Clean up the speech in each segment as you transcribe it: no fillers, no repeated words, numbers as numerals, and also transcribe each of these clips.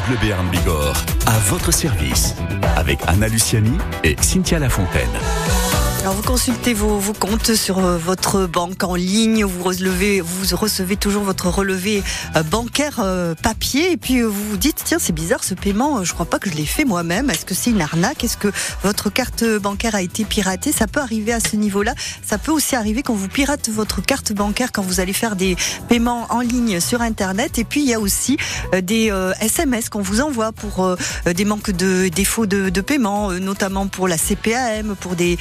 Bleu Béarn Bigorre, à votre service, avec Anna Luciani et Cynthia Lafontaine. Alors vous consultez vos comptes sur votre banque en ligne, vous recevez toujours votre relevé bancaire papier et puis vous vous dites tiens c'est bizarre ce paiement, je crois pas que je l'ai fait moi-même, est-ce que c'est une arnaque, est-ce que votre carte bancaire a été piratée? Ça peut arriver à ce niveau-là, ça peut aussi arriver quand vous piratez votre carte bancaire quand vous allez faire des paiements en ligne sur internet et puis il y a aussi des SMS qu'on vous envoie pour des manques de défauts de paiement, notamment pour la CPAM, pour des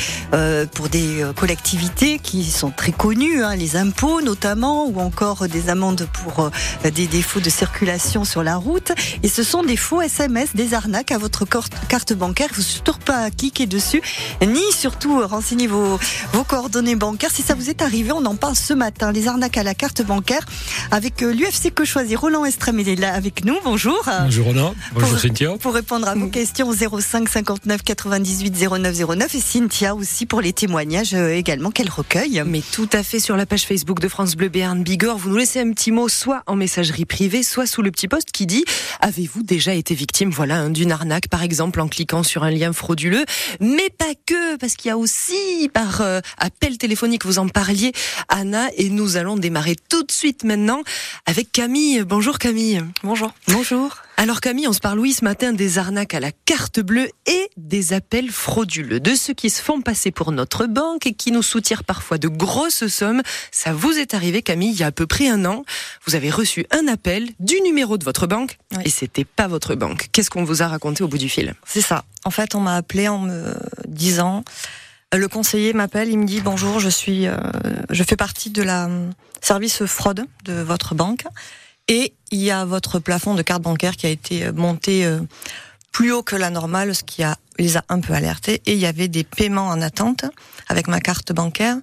collectivités qui sont très connues, les impôts notamment, ou encore des amendes pour des défauts de circulation sur la route. Et ce sont des faux SMS, des arnaques à votre carte bancaire. Il ne faut surtout pas cliquer dessus, ni surtout renseigner vos coordonnées bancaires. Si ça vous est arrivé, on en parle ce matin. Les arnaques à la carte bancaire avec l'UFC Que Choisir. Roland Estrem est là avec nous. Bonjour. Bonjour Roland. Bonjour Cynthia. Pour répondre à vos questions, 05 59 98 09 09 et Cynthia aussi pour les témoignages également qu'elle recueille. Mais tout à fait, sur la page Facebook de France Bleu Béarn Bigorre, vous nous laissez un petit mot soit en messagerie privée, soit sous le petit post qui dit « Avez-vous déjà été victime d'une arnaque, par exemple en cliquant sur un lien frauduleux ?» Mais pas que, parce qu'il y a aussi par appel téléphonique, vous en parliez Anna, et nous allons démarrer tout de suite maintenant avec Camille. Bonjour Camille. Bonjour. Bonjour. Alors Camille, on se parle ce matin des arnaques à la carte bleue et des appels frauduleux, de ceux qui se font passer pour notre banque et qui nous soutirent parfois de grosses sommes. Ça vous est arrivé Camille, il y a à peu près 1 an. Vous avez reçu un appel du numéro de votre banque et c'était pas votre banque. Qu'est-ce qu'on vous a raconté au bout du fil? C'est ça. En fait, on m'a appelé en me disant, le conseiller m'appelle, il me dit bonjour, je fais partie de la service fraude de votre banque. Et il y a votre plafond de carte bancaire qui a été monté plus haut que la normale, ce qui les a un peu alertés. Et il y avait des paiements en attente avec ma carte bancaire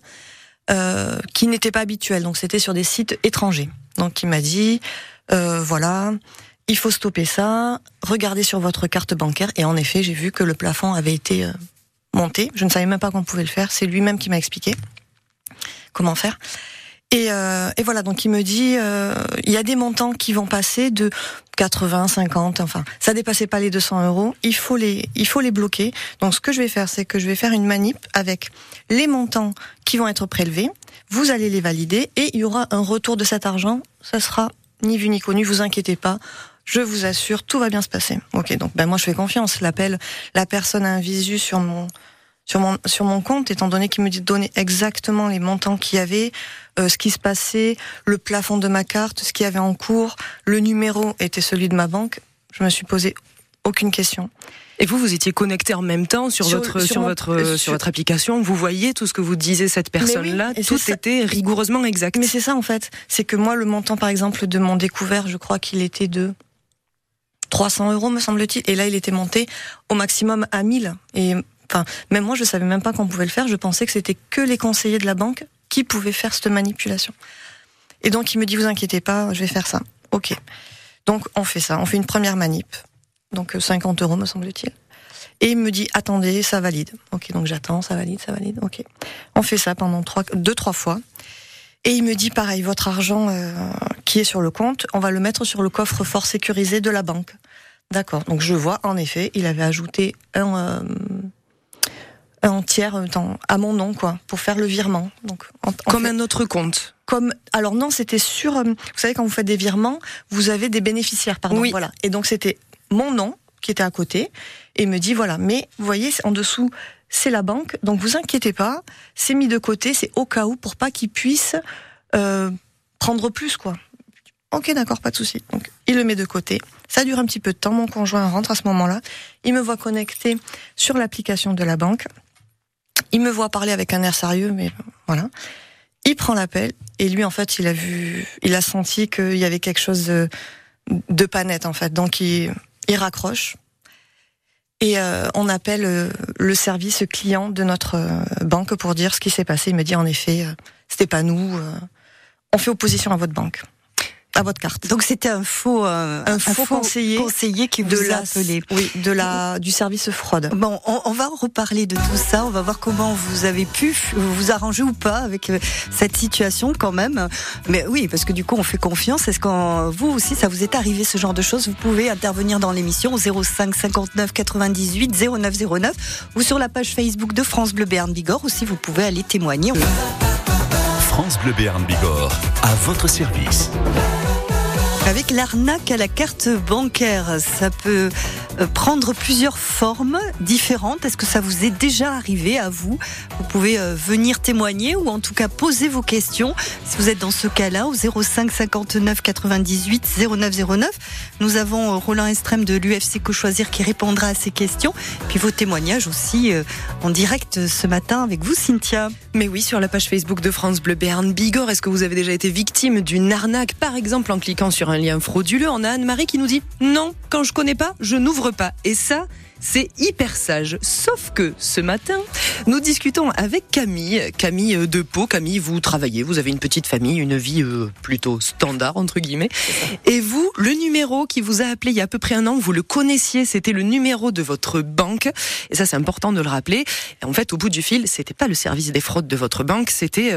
qui n'étaient pas habituels. Donc c'était sur des sites étrangers. Donc il m'a dit, voilà, il faut stopper ça, regardez sur votre carte bancaire. Et en effet, j'ai vu que le plafond avait été monté. Je ne savais même pas qu'on pouvait le faire. C'est lui-même qui m'a expliqué comment faire. Et voilà, donc il me dit, il y a des montants qui vont passer de 80, 50, enfin, ça dépassait pas les 200 €. Il faut les bloquer. Donc ce que je vais faire, c'est que je vais faire une manip avec les montants qui vont être prélevés. Vous allez les valider et il y aura un retour de cet argent. Ça sera ni vu ni connu, vous inquiétez pas. Je vous assure, tout va bien se passer. Ok, donc moi je fais confiance. La personne a un visu sur mon compte, étant donné qu'il me dit de donner exactement les montants qu'il y avait, ce qui se passait, le plafond de ma carte, ce qu'il y avait en cours, le numéro était celui de ma banque. Je me suis posé aucune question. Et vous étiez connecté en même temps sur votre application, vous voyez tout ce que vous disait cette personne-là, tout était rigoureusement exact. Mais c'est ça en fait, c'est que moi le montant par exemple de mon découvert, je crois qu'il était de 300 € me semble-t-il, et là il était monté au maximum à 1000. Et enfin, même moi je savais même pas qu'on pouvait le faire, je pensais que c'était que les conseillers de la banque qui pouvaient faire cette manipulation. Et donc il me dit vous inquiétez pas, je vais faire ça. Ok. Donc on fait ça, on fait une première manip. Donc 50 € me semble-t-il. Et il me dit attendez, ça valide. Ok, donc j'attends, ça valide, ok. On fait ça pendant 2-3 fois. Et il me dit pareil, votre argent qui est sur le compte, on va le mettre sur le coffre-fort sécurisé de la banque. D'accord. Donc je vois en effet, il avait ajouté un tiers à mon nom pour faire le virement. Donc comme un autre compte. Alors non, c'était sur vous savez quand vous faites des virements, vous avez des bénéficiaires Oui. Voilà. Et donc c'était mon nom qui était à côté et il me dit voilà, mais vous voyez en dessous, c'est la banque. Donc vous inquiétez pas, c'est mis de côté, c'est au cas où pour pas qu'ils puissent prendre plus quoi. Ok, d'accord, pas de souci. Donc, il le met de côté. Ça dure un petit peu de temps. Mon conjoint rentre à ce moment-là. Il me voit connecté sur l'application de la banque. Il me voit parler avec un air sérieux, mais voilà. Il prend l'appel et lui, en fait, il a senti qu'il y avait quelque chose de pas net, en fait. Donc, il raccroche et on appelle le service client de notre banque pour dire ce qui s'est passé. Il me dit, en effet, c'était pas nous. On fait opposition à votre banque. à votre carte. Donc c'était un faux conseiller qui vous a appelé. Oui, du service fraude. Bon, on va reparler de tout ça. On va voir comment vous avez pu vous arranger ou pas avec cette situation quand même. Mais oui, parce que du coup, on fait confiance. Est-ce que vous aussi, ça vous est arrivé ce genre de choses? Vous pouvez intervenir dans l'émission au 05 59 98 09 09 ou sur la page Facebook de France Bleu Béarn Bigorre. Aussi, vous pouvez aller témoigner. France Bleu Béarn Bigorre, à votre service. Avec l'arnaque à la carte bancaire, ça peut prendre plusieurs formes différentes. Est-ce que ça vous est déjà arrivé à vous? Vous pouvez venir témoigner ou en tout cas poser vos questions si vous êtes dans ce cas-là au 05 59 98 09 09. Nous avons Roland Estrem de l'UFC Que Choisir qui répondra à ces questions. Puis vos témoignages aussi en direct ce matin avec vous, Cynthia. Mais oui, sur la page Facebook de France Bleu Béarn Bigorre, est-ce que vous avez déjà été victime d'une arnaque, par exemple en cliquant sur un lien frauduleux? On a Anne-Marie qui nous dit non, quand je connais pas, je n'ouvre pas. Et ça, c'est hyper sage. Sauf que ce matin, nous discutons avec Camille de Pau. Camille, vous travaillez, vous avez une petite famille, une vie plutôt standard, entre guillemets. Et vous, le numéro qui vous a appelé il y a à peu près un an, vous le connaissiez, c'était le numéro de votre banque. Et ça, c'est important de le rappeler. Et en fait, au bout du fil, c'était pas le service des fraudes de votre banque, c'était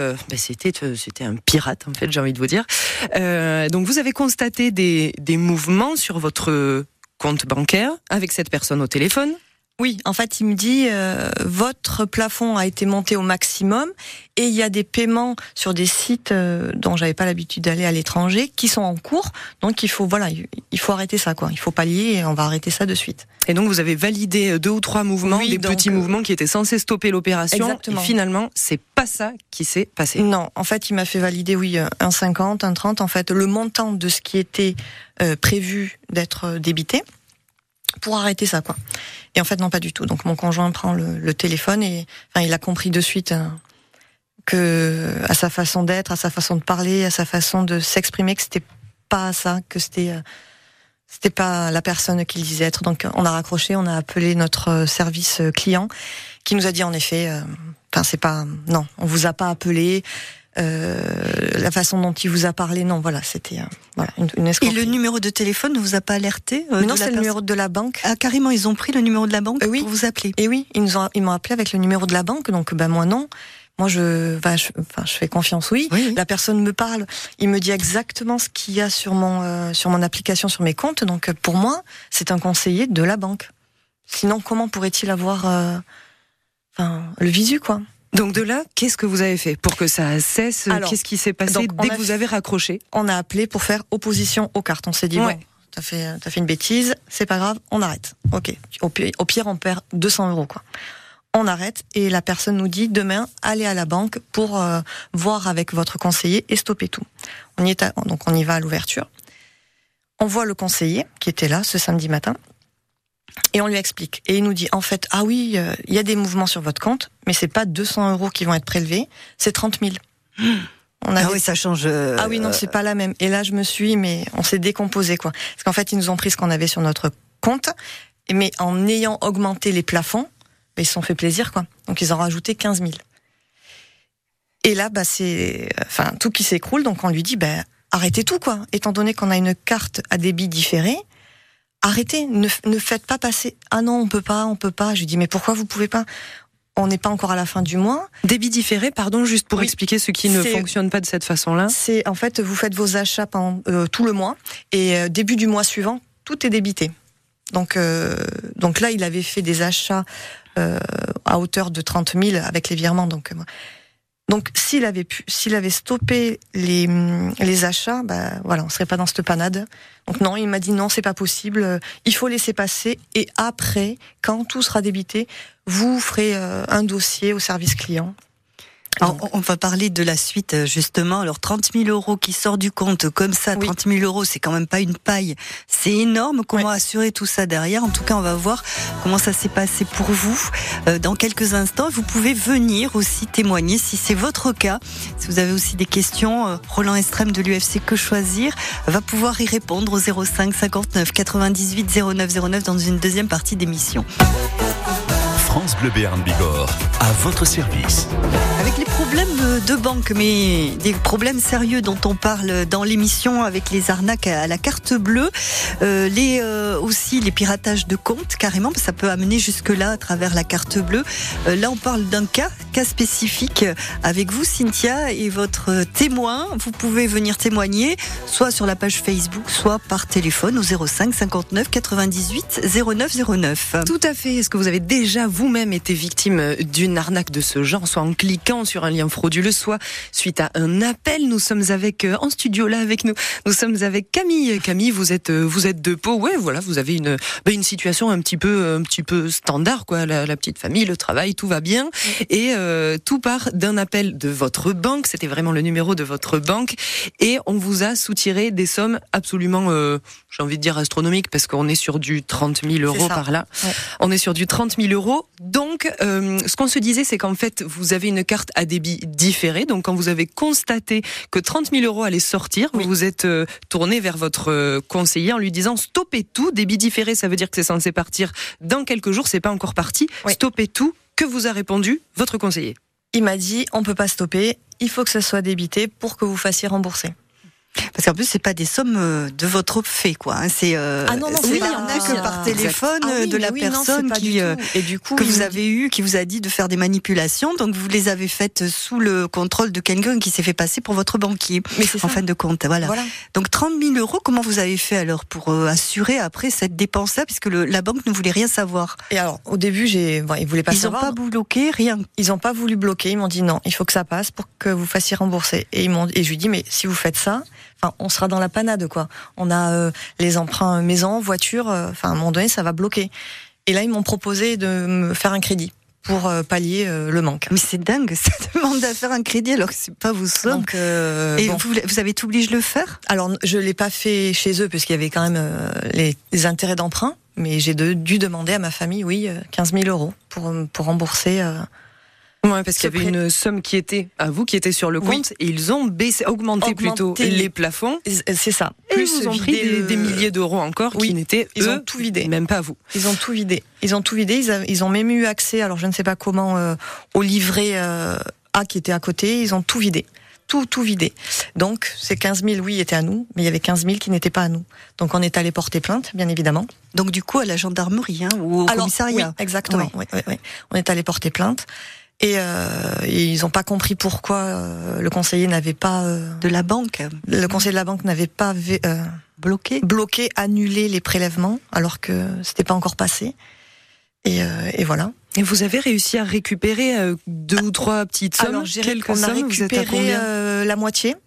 un pirate, en fait, j'ai envie de vous dire. Donc, vous avez constaté des mouvements sur votre compte bancaire avec cette personne au téléphone. Oui, en fait, il me dit votre plafond a été monté au maximum et il y a des paiements sur des sites dont j'avais pas l'habitude d'aller à l'étranger qui sont en cours. Donc il faut arrêter ça quoi. Il faut pallier et on va arrêter ça de suite. Et donc vous avez validé 2 ou 3 mouvements, des petits mouvements qui étaient censés stopper l'opération. Exactement. Et finalement, c'est pas ça qui s'est passé. Non, en fait, il m'a fait valider un 50, un 30 en fait le montant de ce qui était prévu d'être débité pour arrêter ça quoi. Et en fait non, pas du tout. Donc mon conjoint prend le téléphone et il a compris de suite que à sa façon d'être, à sa façon de parler, à sa façon de s'exprimer, que c'était pas ça, que c'était pas la personne qu'il disait être. Donc on a raccroché, on a appelé notre service client qui nous a dit en effet non, on vous a pas appelé. La façon dont il vous a parlé, non, voilà, c'était une escroquerie. Et le numéro de téléphone ne vous a pas alerté non, c'est le numéro de la banque. Ah, carrément, ils ont pris le numéro de la banque oui. pour vous appeler. Et oui, ils m'ont appelé avec le numéro de la banque, donc moi non. Moi je fais confiance, oui. La personne me parle, il me dit exactement ce qu'il y a sur mon application, sur mes comptes, donc pour moi, c'est un conseiller de la banque. Sinon, comment pourrait-il avoir le visu, quoi? Donc de là, qu'est-ce que vous avez fait pour que ça cesse? Qu'est-ce qui s'est passé dès que vous avez raccroché? On a appelé pour faire opposition aux cartes. On s'est dit, bon, t'as fait une bêtise, c'est pas grave, on arrête. Ok. Au pire, on perd 200 €, quoi. On arrête et la personne nous dit, demain, allez à la banque pour voir avec votre conseiller et stopper tout. Donc on y va à l'ouverture. On voit le conseiller qui était là ce samedi matin. Et on lui explique. Et il nous dit, en fait, ah oui, il y a des mouvements sur votre compte, mais c'est pas 200 € qui vont être prélevés, c'est 30 000. Oui, ça change. Ah oui, non, c'est pas la même. Et là, on s'est décomposé, quoi. Parce qu'en fait, ils nous ont pris ce qu'on avait sur notre compte, mais en ayant augmenté les plafonds, ils se sont fait plaisir, quoi. Donc, ils ont rajouté 15 000. Et là, c'est tout qui s'écroule, donc on lui dit, arrêtez tout, quoi. Étant donné qu'on a une carte à débit différé, arrêtez, ne faites pas passer. Ah non, on peut pas. Je lui dis, mais pourquoi vous pouvez pas? On n'est pas encore à la fin du mois. Débit différé, pardon, juste pour expliquer ce qui ne fonctionne pas de cette façon-là. C'est, en fait, vous faites vos achats pendant tout le mois, et début du mois suivant, tout est débité. Donc là, il avait fait des achats à hauteur de 30 000 avec les virements, donc s'il avait stoppé les achats, on serait pas dans cette panade. Donc non, il m'a dit non, c'est pas possible. Il faut laisser passer et après, quand tout sera débité, vous ferez un dossier au service client. Alors, on va parler de la suite, justement. Alors, 30 000 € qui sort du compte comme ça, 30 000 €, c'est quand même pas une paille. C'est énorme. Comment assurer tout ça derrière? En tout cas, on va voir comment ça s'est passé pour vous dans quelques instants. Vous pouvez venir aussi témoigner si c'est votre cas. Si vous avez aussi des questions, Roland Estrem de l'UFC Que Choisir va pouvoir y répondre au 05 59 98 09 09 dans une deuxième partie d'émission. France Bleu Béarn Bigorre, à votre service. Avec les problèmes de banque, mais des problèmes sérieux dont on parle dans l'émission avec les arnaques à la carte bleue, aussi les piratages de comptes, carrément, ça peut amener jusque-là à travers la carte bleue. Là, on parle d'un cas spécifique avec vous, Cynthia, et votre témoin. Vous pouvez venir témoigner, soit sur la page Facebook, soit par téléphone au 05 59 98 09 09. Tout à fait. Est-ce que vous avez déjà vous-même été victime d'une arnaque de ce genre, soit en cliquant sur un lien frauduleux, soit suite à un appel? Nous sommes avec, en studio là avec nous, nous sommes avec Camille. Camille, vous êtes de Pau. Ouais, voilà, vous avez une situation un petit peu standard, quoi. La petite famille, le travail, tout va bien. Et tout part d'un appel de votre banque. C'était vraiment le numéro de votre banque. Et on vous a soutiré des sommes absolument, j'ai envie de dire astronomiques, parce qu'on est sur du 30 000 euros par là. Ouais. On est sur du 30 000 euros. Donc, ce qu'on se disait, c'est qu'en fait, vous avez une carte à débit différé. Donc, quand vous avez constaté que 30 000 euros allaient sortir, vous vous êtes tourné vers votre conseiller en lui disant stoppez tout. Débit différé, ça veut dire que c'est censé partir dans quelques jours. C'est pas encore parti. Oui. Stoppez tout. Que vous a répondu votre conseiller? Il m'a dit on peut pas stopper. Il faut que ça soit débité pour que vous fassiez rembourser. Parce qu'en plus, c'est pas des sommes de votre fait, quoi. C'est l'arnaque par téléphone de la personne que vous avez eu, qui vous a dit de faire des manipulations. Donc, vous les avez faites sous le contrôle de quelqu'un qui s'est fait passer pour votre banquier. Mais c'est ça. En fin de compte, voilà. Donc, 30 000 euros, comment vous avez fait alors pour assurer après cette dépense-là, puisque la banque ne voulait rien savoir? Et alors, au début, ils voulaient pas savoir. Ils n'ont pas bloqué, rien. Ils n'ont pas voulu bloquer. Ils m'ont dit non, il faut que ça passe pour que vous fassiez rembourser. Et je lui dis mais si vous faites ça, on sera dans la panade, quoi. On a les emprunts maison, voiture. À un moment donné, ça va bloquer. Et là, ils m'ont proposé de me faire un crédit pour pallier le manque. Mais c'est dingue, ça demande à faire un crédit alors que c'est pas vos sommes. Donc, et vous avez tout obligé de le faire? Alors, je l'ai pas fait chez eux parce qu'il y avait quand même les intérêts d'emprunt. Mais j'ai dû demander à ma famille, 15 000 euros pour rembourser. Ouais, parce qu'il y avait une somme qui était à vous, qui était sur le compte, et ils ont augmenté plutôt les plafonds. C'est ça. Plus ils ont pris des milliers d'euros encore qui n'étaient ils ont tout vidé, même pas vous. Ils ont tout vidé. Ils ont même eu accès, alors je ne sais pas comment, au livret A qui était à côté. Ils ont tout vidé. Tout vidé. Donc, ces 15 000, étaient à nous, mais il y avait 15 000 qui n'étaient pas à nous. Donc, on est allé porter plainte, bien évidemment. Donc, du coup, à la gendarmerie, ou au commissariat. Oui, exactement. Oui. On est allé porter plainte. Et ils n'ont pas compris pourquoi le conseiller n'avait pas... de la banque. Le conseiller de la banque n'avait pas bloqué, annulé les prélèvements, alors que c'était pas encore passé. Et voilà. Et vous avez réussi à récupérer 2 ou 3 petites sommes? On a récupéré la moitié,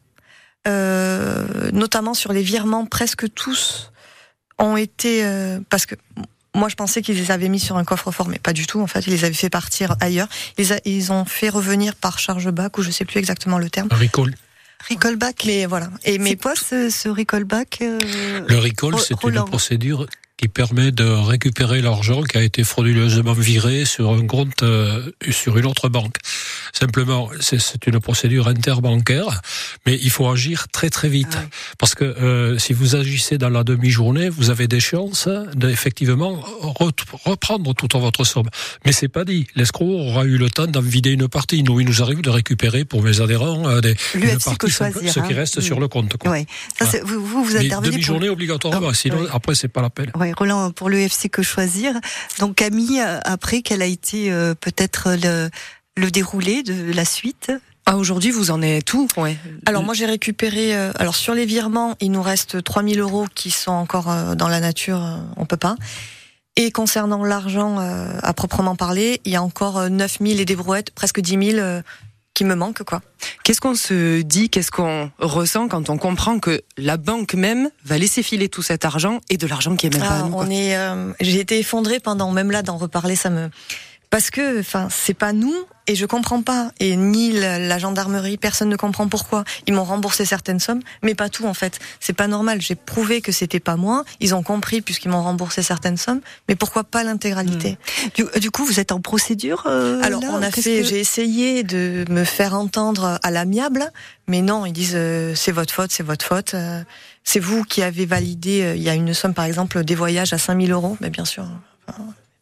notamment sur les virements. Presque tous ont été... parce que moi, je pensais qu'ils les avaient mis sur un coffre-fort, mais pas du tout. En fait, ils les avaient fait partir ailleurs. Ils ont fait revenir par chargeback, ou je sais plus exactement le terme. Recallback. Mais voilà. Mais quoi ce recallback Le recall, c'est une procédure qui permet de récupérer l'argent qui a été frauduleusement viré sur un compte sur une autre banque. Simplement, c'est une procédure interbancaire, mais il faut agir très très vite. Ah oui. Parce que si vous agissez dans la demi-journée, vous avez des chances d'effectivement reprendre toute votre somme. Mais c'est pas dit. L'escroc aura eu le temps d'en vider une partie. Nous, il nous arrive de récupérer pour mes adhérents une partie, ce qui reste sur le compte. Quoi. Ouais. Ça, vous intervenez demi-journée obligatoirement, sinon après c'est pas la peine. Ouais, Roland, pour l'UFC Que Choisir. Donc Camille, après, quel a été peut-être le déroulé de la suite? Aujourd'hui, vous en êtes où? Ouais. Alors moi, j'ai récupéré... alors sur les virements, il nous reste 3 000 euros qui sont encore dans la nature, on peut pas. Et concernant l'argent à proprement parler, il y a encore 9 000 et des brouettes, presque 10 000 qui me manquent, quoi. Qu'est-ce qu'on se dit, qu'est-ce qu'on ressent quand on comprend que la banque même va laisser filer tout cet argent et de l'argent qui est même pas à nous, quoi. J'ai été effondrée pendant, même là, d'en reparler, parce que, c'est pas nous, et je comprends pas. Et ni la gendarmerie, personne ne comprend pourquoi. Ils m'ont remboursé certaines sommes, mais pas tout, en fait. C'est pas normal. J'ai prouvé que c'était pas moi. Ils ont compris puisqu'ils m'ont remboursé certaines sommes, mais pourquoi pas l'intégralité? Du coup, vous êtes en procédure? Alors, j'ai essayé de me faire entendre à l'amiable, mais non, ils disent, c'est votre faute. C'est vous qui avez validé, il y a une somme, par exemple, des voyages à 5 000 euros, mais bien sûr.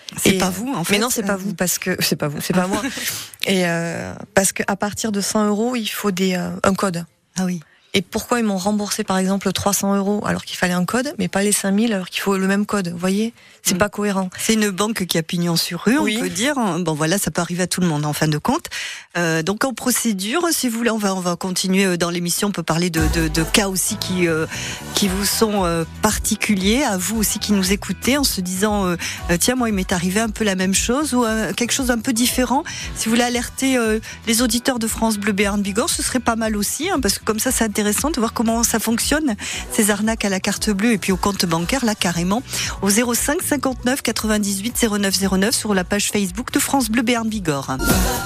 C'est pas vous, en fait. Mais non, c'est pas vous, parce que c'est pas moi. Et parce qu'à partir de 100 €, il faut un code. Ah oui. Et pourquoi ils m'ont remboursé par exemple 300 € alors qu'il fallait un code, mais pas les 5000 alors qu'il faut le même code? Vous voyez, c'est pas cohérent. C'est une banque qui a pignon sur rue, Oui. on peut dire. Bon voilà, ça peut arriver à tout le monde en fin de compte. Donc en procédure, si vous voulez, on va continuer dans l'émission. On peut parler de cas aussi qui vous sont particuliers, à vous aussi qui nous écoutez, en se disant tiens, moi il m'est arrivé un peu la même chose ou quelque chose d'un peu différent. Si vous voulez alerter les auditeurs de France Bleu Béarn Bigorre, ce serait pas mal aussi, parce que comme ça, c'est intéressant de voir comment ça fonctionne, ces arnaques à la carte bleue et puis au compte bancaire, là carrément, au 05 59 98 09 09 sur la page Facebook de France Bleu Béarn Bigorre.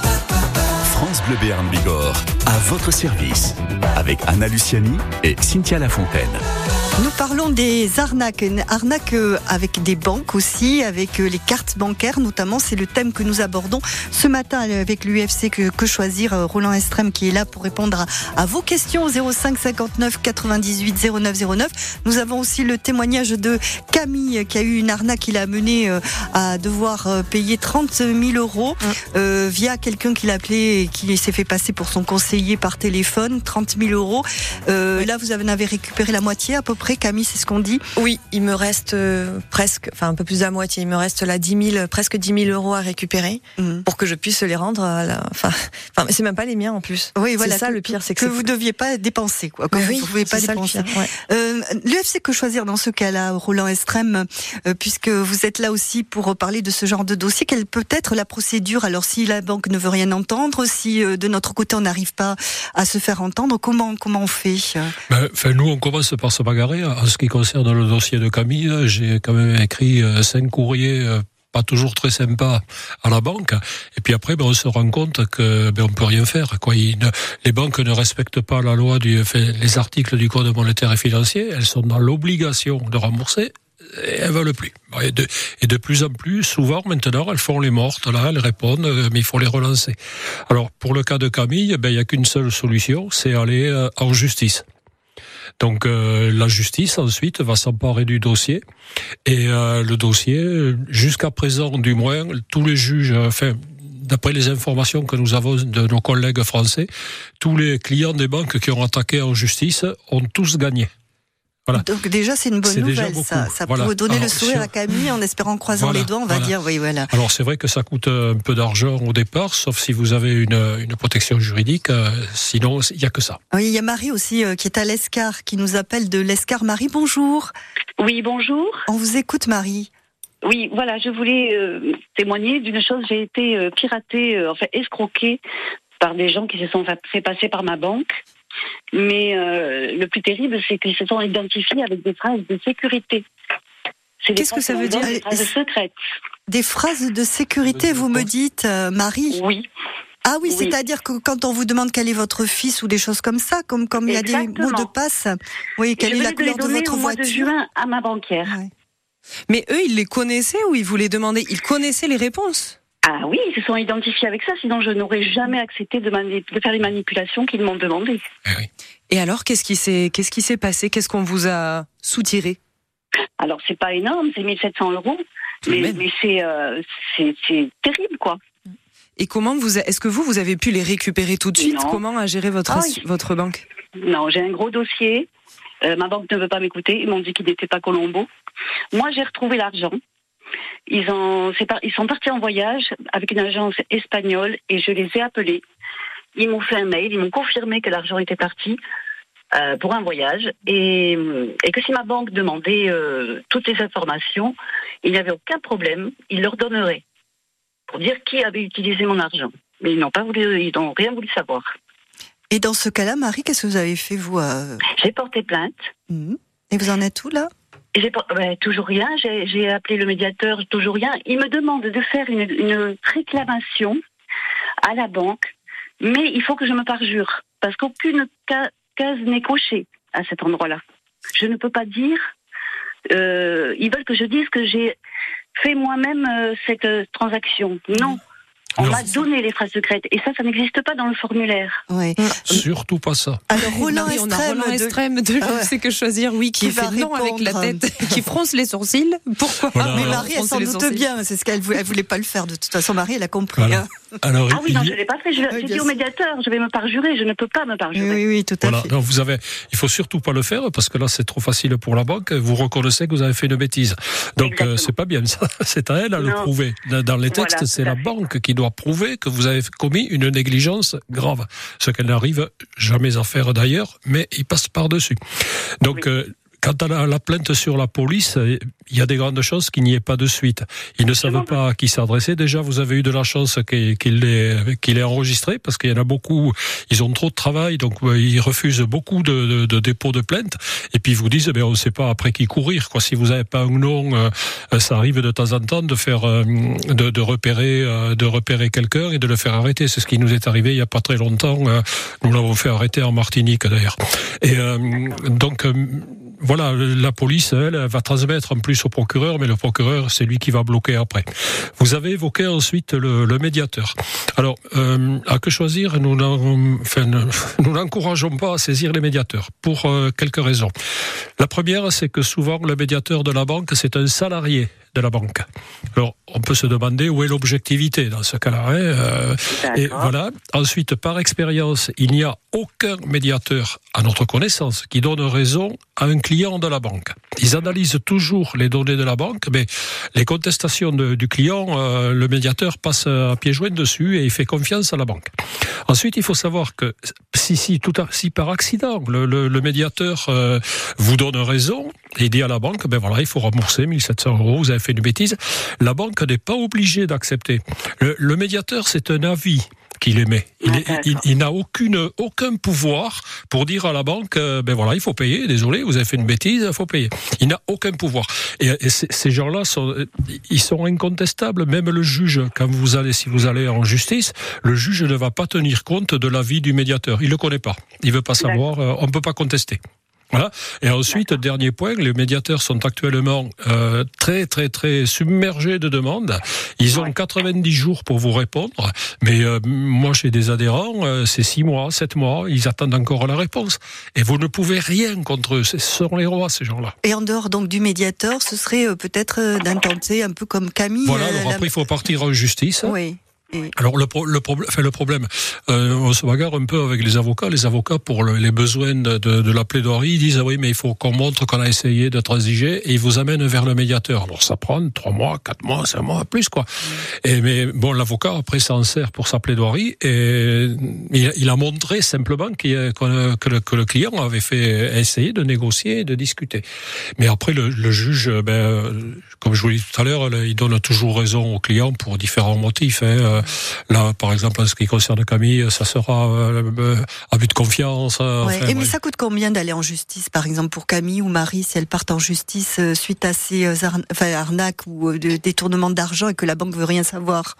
France Bleu Béarn Bigorre, à votre service, avec Anna Luciani et Cynthia Lafontaine. Nous parlons des arnaques avec des banques aussi, avec les cartes bancaires notamment. C'est le thème que nous abordons ce matin avec l'UFC que choisir. Roland Estrem qui est là pour répondre à vos questions au 05 59 98 09 09. Nous avons aussi le témoignage de Camille qui a eu une arnaque qui l'a amené à devoir payer 30 000 € via quelqu'un qui l'a appelé et qui s'est fait passer pour son conseiller par téléphone. 30 000 €. Là, vous en avez récupéré la moitié à peu près. Camille, c'est ce qu'on dit? Oui, il me reste un peu plus de la moitié. Il me reste là presque 10 000 € à récupérer pour que je puisse les rendre mais c'est même pas les miens en plus. Oui, voilà. C'est ça le pire, c'est que vous deviez pas dépenser, quoi. Que vous pouvez pas dépenser. L'UFC que choisir dans ce cas-là, Roland Estrem, puisque vous êtes là aussi pour parler de ce genre de dossier, quelle peut être la procédure? Alors, si la banque ne veut rien entendre, si de notre côté on n'arrive pas à se faire entendre, comment on fait? Nous, on commence par se bagarrer. En ce qui concerne le dossier de Camille, j'ai quand même écrit 5 courriers pas toujours très sympas à la banque. Et puis après, on se rend compte que on peut rien faire. Les banques ne respectent pas la loi les articles du Code monétaire et financier. Elles sont dans l'obligation de rembourser. Et elles veulent plus. Et de plus en plus, souvent, maintenant, elles font les mortes, là, elles répondent, mais il faut les relancer. Alors, pour le cas de Camille, il n'y a qu'une seule solution, c'est aller en justice. Donc la justice ensuite va s'emparer du dossier et le dossier, jusqu'à présent du moins, tous les juges, d'après les informations que nous avons de nos collègues français, tous les clients des banques qui ont attaqué en justice ont tous gagné. Voilà. Donc déjà c'est une bonne nouvelle, ça peut donner le sourire à Camille en espérant, croisant les doigts, on va dire oui voilà. Alors c'est vrai que ça coûte un peu d'argent au départ, sauf si vous avez une protection juridique, sinon il n'y a que ça. Oui, il y a Marie aussi qui est à l'Escar, qui nous appelle de l'Escar. Marie, bonjour. Oui, bonjour. On vous écoute, Marie. Oui, voilà, je voulais témoigner d'une chose. J'ai été escroquée par des gens qui se sont fait passer par ma banque. Mais le plus terrible, c'est qu'ils se sont identifiés avec des phrases de sécurité. Qu'est-ce que ça veut dire? Des phrases secrètes. Des phrases de sécurité, vous me dites, Marie? Oui. Ah oui, c'est-à-dire que quand on vous demande quel est votre fils ou des choses comme ça, comme il y a des mots de passe, oui, quelle est la couleur de votre voiture? Je voulais donner au mois de juin à ma banquière. Ouais. Mais eux, ils les connaissaient ou ils vous les demandaient? Ils connaissaient les réponses? Ah oui, ils se sont identifiés avec ça, sinon je n'aurais jamais accepté de faire les manipulations qu'ils m'ont demandées. Et alors, qu'est-ce qui s'est passé? Qu'est-ce qu'on vous a soutiré? Alors, c'est pas énorme, c'est 1 700 €, mais c'est terrible, quoi. Et est-ce que vous avez pu les récupérer tout de suite? Non. Comment a géré votre banque? Non, j'ai un gros dossier. Ma banque ne veut pas m'écouter. Ils m'ont dit qu'ils n'étaient pas Colombo. Moi, j'ai retrouvé l'argent. Ils sont partis en voyage avec une agence espagnole et je les ai appelés. Ils m'ont fait un mail, ils m'ont confirmé que l'argent était parti pour un voyage et que si ma banque demandait toutes les informations, il n'y avait aucun problème, ils leur donneraient pour dire qui avait utilisé mon argent. Mais ils n'ont rien voulu savoir. Et dans ce cas-là, Marie, qu'est-ce que vous avez fait, vous J'ai porté plainte. Et vous en êtes où, là? Toujours rien. J'ai appelé le médiateur, toujours rien. Il me demande de faire une réclamation à la banque, mais il faut que je me parjure, parce qu'aucune case n'est cochée à cet endroit-là. Je ne peux pas dire. Ils veulent que je dise que j'ai fait moi-même cette transaction. Non. On m'a donné les phrases secrètes et ça n'existe pas dans le formulaire. Oui. Surtout pas ça. Alors Roland on a Roland Extrême de Je sais que choisir, oui, qui fait non avec la tête, qui fronce les sourcils. Pourquoi? Voilà, mais Marie, elle s'en doute bien. C'est ce qu'elle voulait pas le faire. De toute façon, Marie, elle a compris. Voilà. Alors, ah oui, non, je l'ai pas fait. J'ai dit au médiateur, je vais me parjurer. Je ne peux pas me parjurer. Oui, tout à fait. Donc il faut surtout pas le faire parce que là, c'est trop facile pour la banque. Vous reconnaissez que vous avez fait une bêtise. Donc, c'est pas bien ça. C'est à elle à le prouver. Dans les textes, c'est la banque qui doit prouver que vous avez commis une négligence grave. Ce qu'elle n'arrive jamais à faire d'ailleurs, mais il passe par-dessus. Donc, quant à la plainte sur la police, il y a des grandes chances qu'il n'y ait pas de suite. Ils ne savent pas à qui s'adresser. Déjà, vous avez eu de la chance qu'il ait enregistré, parce qu'il y en a beaucoup, ils ont trop de travail, donc ils refusent beaucoup de dépôts de plainte. Et puis ils vous disent, on ne sait pas après qui courir, quoi. Si vous n'avez pas un nom, ça arrive de temps en temps de faire, de repérer quelqu'un et de le faire arrêter. C'est ce qui nous est arrivé il n'y a pas très longtemps. Nous l'avons fait arrêter en Martinique d'ailleurs. Et donc voilà, la police, elle va transmettre en plus au procureur, mais le procureur, c'est lui qui va bloquer après. Vous avez évoqué ensuite le médiateur. Alors, à que choisir, nous n'encourageons pas à saisir les médiateurs, pour quelques raisons. La première, c'est que souvent, le médiateur de la banque, c'est un salarié de la banque. Alors, on peut se demander où est l'objectivité dans ce cas-là. Et voilà. Ensuite, par expérience, il n'y a aucun médiateur, à notre connaissance, qui donne raison à un client de la banque. Ils analysent toujours les données de la banque, mais les contestations du client, le médiateur passe à pieds joints dessus et il fait confiance à la banque. Ensuite, il faut savoir que si par accident, le médiateur vous donne raison et dit à la banque, il faut rembourser 1 700 €, vous avez fait une bêtise, la banque n'est pas obligée d'accepter. Le médiateur, c'est un avis qu'il émet. Il n'a aucun pouvoir pour dire à la banque, il faut payer, désolé, vous avez fait une bêtise, il faut payer. Il n'a aucun pouvoir. Et ces gens-là ils sont incontestables. Même le juge, si vous allez en justice, le juge ne va pas tenir compte de l'avis du médiateur. Il le connaît pas. Il veut pas savoir, on ne peut pas contester. Voilà. Et ensuite, dernier point, les médiateurs sont actuellement très, très, très submergés de demandes. Ils ont 90 jours pour vous répondre. Mais moi, j'ai des adhérents, c'est 6 mois, 7 mois, ils attendent encore la réponse. Et vous ne pouvez rien contre eux. Ce sont les rois, ces gens-là. Et en dehors donc du médiateur, ce serait peut-être d'intenter un peu comme Camille. Voilà, alors après, il faut partir en justice. Oui. Alors le problème, on se bagarre un peu avec les avocats. Les avocats, pour les besoins de la plaidoirie, ils disent oui, mais il faut qu'on montre qu'on a essayé de transiger, et ils vous amènent vers le médiateur. Alors ça prend 3 mois, 4 mois, 5 mois, plus quoi. Mais l'avocat après s'en sert pour sa plaidoirie, et il a montré simplement que le client avait essayé de négocier et de discuter. Mais après le juge, comme je vous l'ai dit tout à l'heure, il donne toujours raison au client pour différents motifs. Là, par exemple, en ce qui concerne Camille, ça sera abus de confiance. Mais ça coûte combien d'aller en justice, par exemple, pour Camille ou Marie, si elles partent en justice suite à ces arnaques ou détournements d'argent et que la banque veut rien savoir?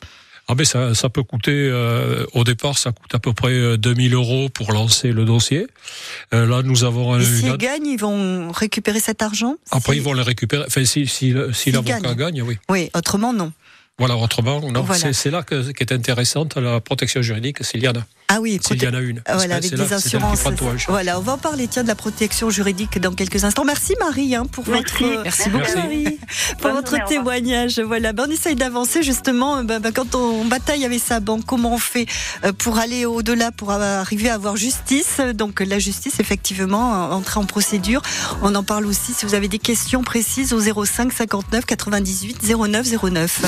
Ça peut coûter, au départ, ça coûte à peu près 2 000 € pour lancer le dossier. Là, nous avons... Et s'ils gagnent, ils vont récupérer cet argent? Après, ils vont le récupérer. Enfin, si l'avocat gagne, oui. Oui, autrement, non. Voilà, autrement, non. Voilà. C'est là qu'est intéressante la protection juridique, s'il y en a. Ah oui, s'il y en a une. Voilà, avec des assurances. Voilà, on va en parler de la protection juridique dans quelques instants. Merci Marie pour Merci beaucoup Marie pour votre témoignage. Voilà, on essaye d'avancer justement. Quand on bataille avec sa banque, comment on fait pour aller au-delà, pour arriver à avoir justice. Donc la justice, effectivement, entrer en procédure. On en parle aussi si vous avez des questions précises au 05 59 98 09 09.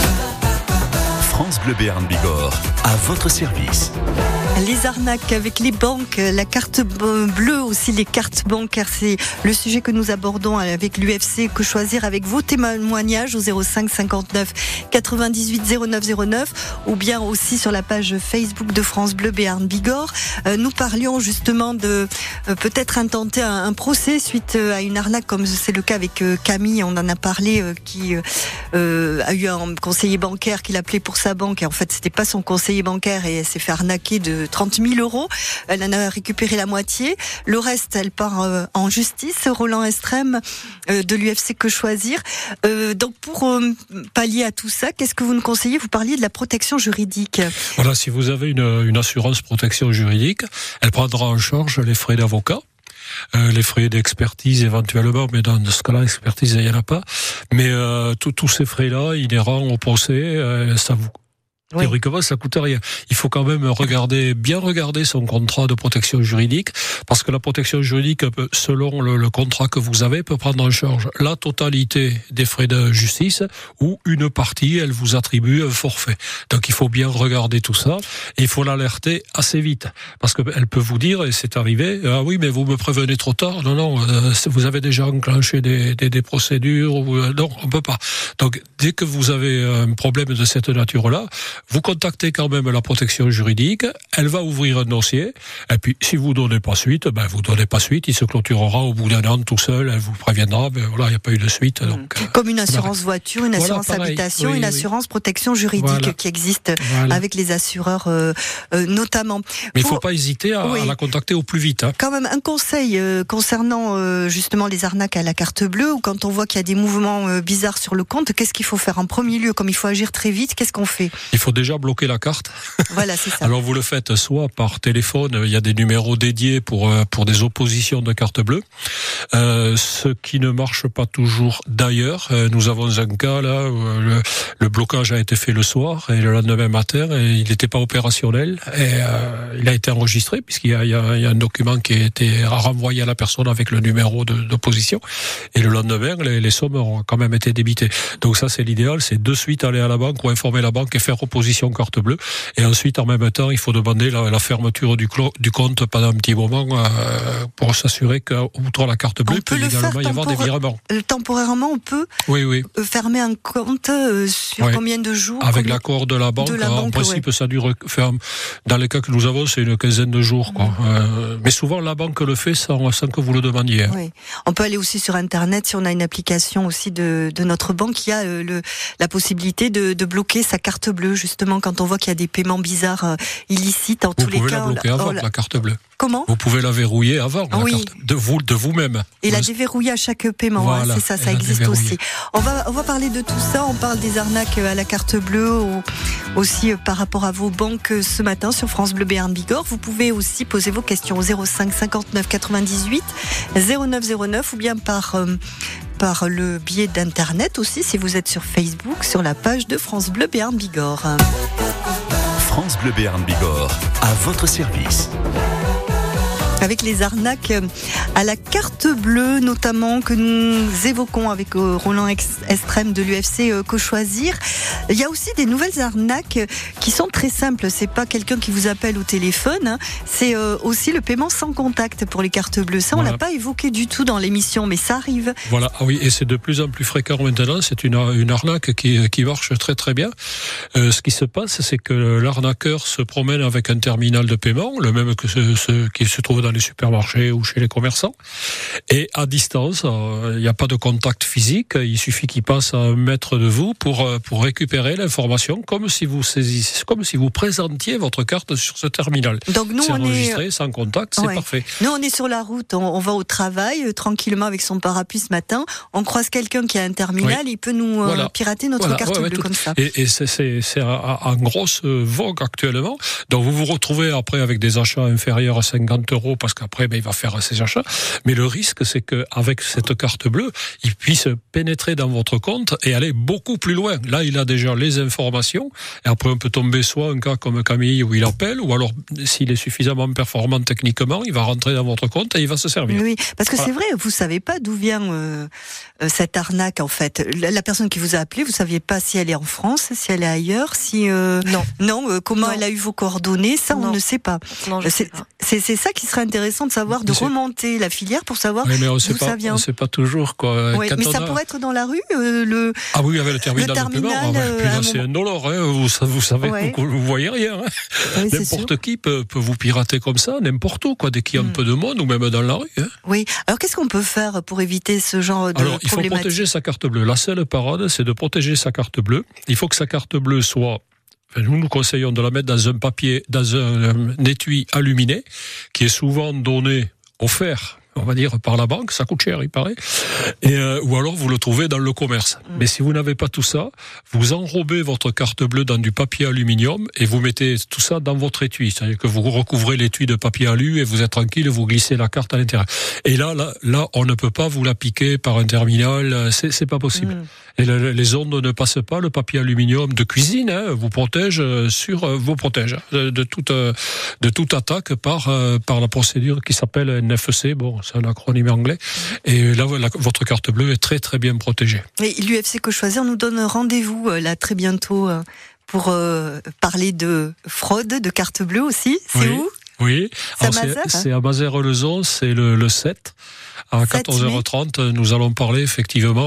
France Bleu Béarn Bigorre, à votre service. Les arnaques avec les banques, la carte bleue aussi, les cartes bancaires, c'est le sujet que nous abordons avec l'UFC. Que choisir avec vos témoignages au 05 59 98 09 09 ou bien aussi sur la page Facebook de France Bleu Béarn Bigorre. Nous parlions justement de peut-être intenter un procès suite à une arnaque comme c'est le cas avec Camille, on en a parlé, qui a eu un conseiller bancaire qui l'appelait pour sa banque et en fait c'était pas son conseiller bancaire et elle s'est fait arnaquer de 30 000 €. Elle en a récupéré la moitié. Le reste, elle part en justice. Roland Estrem de l'UFC Que Choisir. Donc pour pallier à tout ça, qu'est-ce que vous nous conseillez? Vous parliez de la protection juridique. Voilà, si vous avez une assurance protection juridique, elle prendra en charge les frais d'avocat. Les frais d'expertise éventuellement, mais dans ce cas-là, expertise, il n'y en a pas. Mais tous ces frais-là, inhérents au procès, ça vous... Théoriquement, ça coûte rien. Il faut quand même bien regarder son contrat de protection juridique, parce que la protection juridique, selon le contrat que vous avez, peut prendre en charge la totalité des frais de justice ou une partie, elle vous attribue un forfait. Donc il faut bien regarder tout ça et il faut l'alerter assez vite, parce qu'elle peut vous dire, et c'est arrivé, ah oui, mais vous me prévenez trop tard. Non, vous avez déjà enclenché des procédures. Non, on peut pas. Donc dès que vous avez un problème de cette nature-là, vous contactez quand même la protection juridique, elle va ouvrir un dossier, et puis si vous donnez pas suite, vous donnez pas suite, il se clôturera au bout d'un an tout seul, elle vous préviendra, voilà, il n'y a pas eu de suite. Donc, comme une assurance voiture, une assurance habitation, une assurance protection juridique qui existe avec les assureurs notamment. Mais il ne faut pas hésiter à la contacter au plus vite. Quand même, un conseil concernant justement les arnaques à la carte bleue, ou quand on voit qu'il y a des mouvements bizarres sur le compte, qu'est-ce qu'il faut faire en premier lieu? Comme il faut agir très vite, qu'est-ce qu'on fait? Il faut déjà bloquer la carte. Voilà, c'est ça. Alors vous le faites soit par téléphone, il y a des numéros dédiés pour des oppositions de carte bleue. Ce qui ne marche pas toujours d'ailleurs. Nous avons un cas là où le blocage a été fait le soir et le lendemain matin il n'était pas opérationnel et il a été enregistré puisqu'il y a un document qui a été renvoyé à la personne avec le numéro d'opposition et le lendemain les sommes ont quand même été débitées. Donc ça c'est l'idéal, c'est de suite aller à la banque ou informer la banque et faire opposition carte bleue. Et ensuite, en même temps, il faut demander la fermeture du compte pendant un petit moment pour s'assurer qu'outre la carte bleue, il peut également y avoir des virements. Temporairement, on peut fermer un compte sur combien de jours? Avec l'accord de la banque. En principe, ça dure, dans les cas que nous avons, c'est une quinzaine de jours. Mais souvent, la banque le fait sans que vous le demandiez. Oui. On peut aller aussi sur Internet, si on a une application aussi de notre banque, il y a la possibilité de bloquer sa carte bleue, justement, quand on voit qu'il y a des paiements bizarres illicites. En tous les cas, vous pouvez la bloquer avant la carte bleue. Comment? Vous pouvez la verrouiller avant la carte de vous-même. Et la déverrouiller à chaque paiement. Voilà, c'est ça existe aussi. On va parler de tout ça. On parle des arnaques à la carte bleue, ou aussi par rapport à vos banques ce matin sur France Bleu Béarn Bigorre. Vous pouvez aussi poser vos questions au 05 59 98 09 09 ou bien par le biais d'internet aussi, si vous êtes sur Facebook, sur la page de France Bleu Béarn Bigorre. France Bleu Béarn Bigorre, à votre service. Avec les arnaques à la carte bleue, notamment, que nous évoquons avec Roland Estrem de l'UFC Que Choisir. Il y a aussi des nouvelles arnaques qui sont très simples. C'est pas quelqu'un qui vous appelle au téléphone, c'est aussi le paiement sans contact pour les cartes bleues. Ça, on l'a pas évoqué du tout dans l'émission, mais ça arrive. Voilà, oui, et c'est de plus en plus fréquent maintenant. C'est une arnaque qui marche très très bien. Ce qui se passe, c'est que l'arnaqueur se promène avec un terminal de paiement, le même que ceux qui se trouvent dans les supermarchés ou chez les commerçants. Et à distance, il n'y a pas de contact physique, il suffit qu'il passe à 1 mètre de vous pour récupérer l'information comme si vous présentiez votre carte sur ce terminal. Donc nous, c'est enregistré sans contact, c'est parfait. Nous, on est sur la route, on va au travail tranquillement avec son parapluie ce matin, on croise quelqu'un qui a un terminal, il peut nous pirater notre carte bleue comme ça. Et c'est en grosse vogue actuellement. Donc vous vous retrouvez après avec des achats inférieurs à 50 € parce qu'après il va faire ses achats. Mais le risque, c'est qu'avec cette carte bleue, il puisse pénétrer dans votre compte et aller beaucoup plus loin. Là, il a déjà les informations. Et après, on peut tomber soit un cas comme Camille où il appelle, ou alors, s'il est suffisamment performant techniquement, il va rentrer dans votre compte et il va se servir. Oui, parce que c'est vrai, vous savez pas d'où vient cette arnaque, en fait. La personne qui vous a appelé, vous saviez pas si elle est en France, si elle est ailleurs, comment elle a eu vos coordonnées, ça, on ne sait pas. Non, je sais pas. C'est ça qui serait intéressant intéressant de savoir, de remonter la filière pour savoir d'où ça vient. On ne sait pas toujours, quoi. Oui, mais ça pourrait être dans la rue, Ah oui, avec le terminal de paiement. Puis là, c'est un dollar, hein. Vous savez, vous voyez rien. Hein. Oui, n'importe qui peut vous pirater comme ça, n'importe où, quoi, dès qu'il y a un peu de monde, ou même dans la rue. Hein. Oui. Alors, qu'est-ce qu'on peut faire pour éviter ce genre de problématique ? Il faut protéger sa carte bleue. La seule parade, c'est de protéger sa carte bleue. Il faut que sa carte bleue soit... Nous conseillons de la mettre dans un papier, dans un étui aluminé, qui est souvent donné, offert, on va dire, par la banque. Ça coûte cher, il paraît. Ou alors, vous le trouvez dans le commerce. Mais si vous n'avez pas tout ça, vous enrobez votre carte bleue dans du papier aluminium et vous mettez tout ça dans votre étui. C'est-à-dire que vous recouvrez l'étui de papier alu et vous êtes tranquille et vous glissez la carte à l'intérieur. Et là, on ne peut pas vous la piquer par un terminal. C'est pas possible. Et les ondes ne passent pas. Le papier aluminium de cuisine vous protège vous protège de toute attaque par la procédure qui s'appelle NFC. Bon, c'est un acronyme anglais. Et là, votre carte bleue est très très bien protégée. Et l'UFC Que Choisir nous donne rendez-vous là très bientôt pour parler de fraude, de carte bleue aussi. C'est où ? Oui, c'est à Mazères-Lezon, c'est le 7. À 14h30, nous allons parler effectivement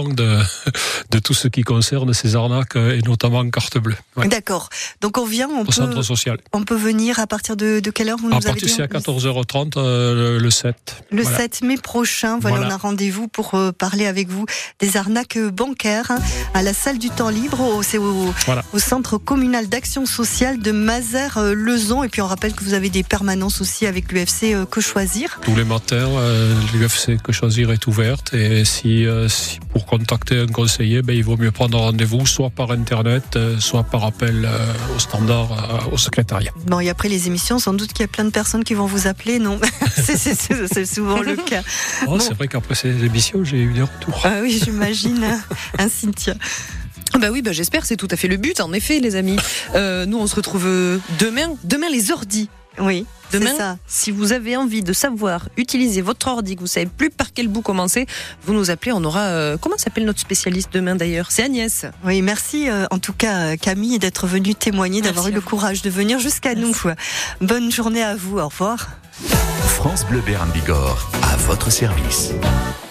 de tout ce qui concerne ces arnaques et notamment carte bleue. Ouais. D'accord. Donc on vient, au centre social. On peut venir à partir de quelle heure vous nous avez dit ? C'est à 14h30 le 7. Le 7 mai prochain, voilà, on a rendez-vous pour parler avec vous des arnaques bancaires à la salle du temps libre, c'est au centre communal d'action sociale de Mazères-Lezon. Et puis on rappelle que vous avez des permanences aussi avec l'UFC Que Choisir. Tous les matins, l'UFC Que Choisir est ouverte et si pour contacter un conseiller, il vaut mieux prendre rendez-vous soit par internet, soit par appel au standard, au secrétariat. Bon, et après les émissions, sans doute qu'il y a plein de personnes qui vont vous appeler, non ? c'est souvent le cas. C'est vrai qu'après ces émissions, j'ai eu des retours. Ah oui, j'imagine, Cynthia. Oui, j'espère, c'est tout à fait le but, en effet, les amis. Nous, on se retrouve demain les ordis. Oui, demain, c'est ça. Si vous avez envie de savoir utiliser votre ordi, que vous savez plus par quel bout commencer, vous nous appelez, on aura... comment s'appelle notre spécialiste demain d'ailleurs ? C'est Agnès. Oui, merci en tout cas Camille d'être venue témoigner, d'avoir eu le courage de venir jusqu'à nous. Bonne journée à vous, au revoir. France Bleu Béarn Bigorre, à votre service.